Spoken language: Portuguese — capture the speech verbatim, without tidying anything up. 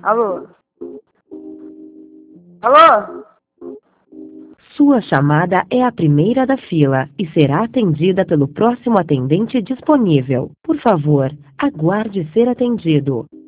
Alô? Alô? Sua chamada é a primeira da fila e será atendida pelo próximo atendente disponível. Por favor, aguarde ser atendido.